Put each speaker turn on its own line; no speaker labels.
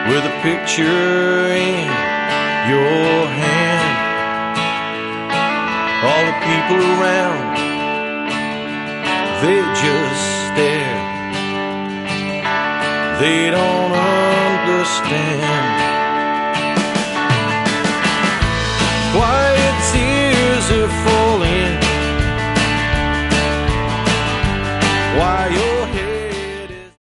with a picture in your hand. All the people around, they just stare. They don't understand.